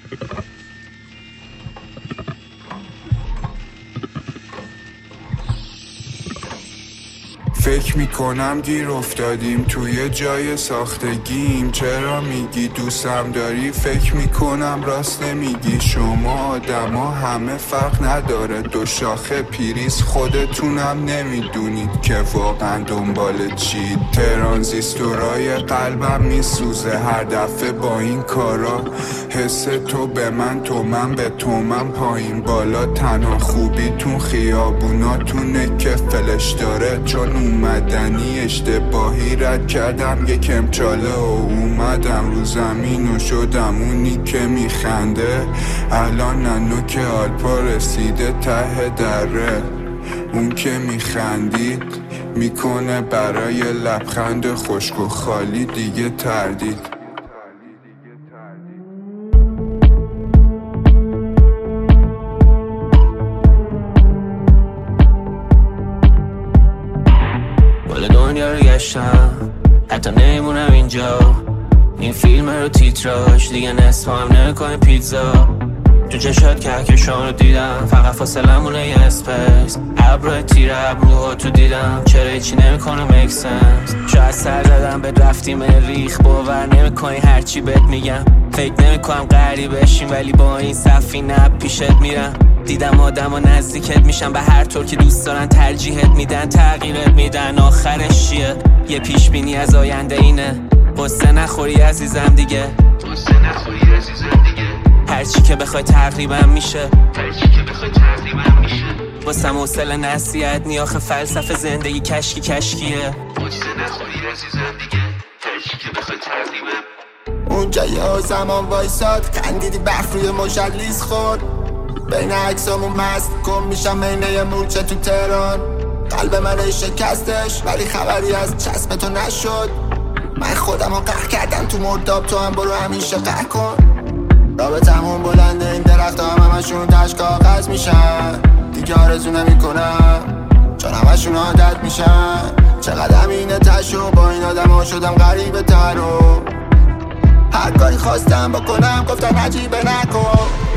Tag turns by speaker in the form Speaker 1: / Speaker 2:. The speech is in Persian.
Speaker 1: فکر میکنم گیر افتادیم توی جای ساختگیم. چرا میگی دوستم داری؟ فکر میکنم راست نمیگی. شما آدما همه فرق نداره، دو شاخه پیریز خودتونم نمیدونید که واقعا دنبال چی. ترانزیستورای قلبم میسوزه هر دفعه با این کارا. حس تو به من، تو من به تو، من پایین بالا. تنها خوبیتون خیابوناتونه که فلش داره. چون اومدنی اشتباهی رد کردم یک امچاله و اومدم رو زمین و شدم اونی که میخنده. الان نوک آلپا رسیده ته دره. اون که میخندید میکنه برای لبخند خشک و خالی دیگه تردید.
Speaker 2: دنیا رو گشتم حتی نمیمونم اینجا. این فیلم رو تیتراش دیگه نصف هم نمیکنه پیتزا. تو چشات کهکشان رو دیدم، فقط فاصله مونه یه اسپیس. ابرو تیر ابروها تو دیدم، چرا هیچی نمیکنه میک سنس. شاید سر زدم به رفتی مریخ، باور نمیکنی هرچی بهت میگم. فکر نمیکنم غریب بشیم ولی با این سفینه پیشت میرم. دیدم آدم نزدیکت میشن، به هر طور که دوست دارن ترجیحت میدن، تغییرت میدن. آخرش چیه؟ یه پیش بینی از آینده اینه. قصه نخوری عزیزم دیگه، قصه نخوری عزیزم دیگه. هرچی که بخوای تقریبا میشه، هرچی که بخوای تقریبا میشه. واسم حوصله نصیحت نی، آخه فلسفه زندگی کشکی کشکیه. قصه نخوری عزیزم دیگه، هرچی که بخوای تقریبا.
Speaker 3: اونجا یه زمان وایساد، خندیدی برف روی مجلیس خورد. بین عکسامون مست گم میشم بین یه مورچه تو تهران. قلب من شکستش ولی خبری از چسب تو نشد. من خودمو قهر کردم تو مرداب، تو هم برو همیشه قهر کن. رابطمون بلنده، این درخت همشون تش کاغذ میشن. دیگه آرزو نمیکنم چون همشون عادت میشن. چقدر همینه تشو با این آدم ها شدم غریبه تر. هر کاری خواستم بکنم گفتن عجیبه نکن.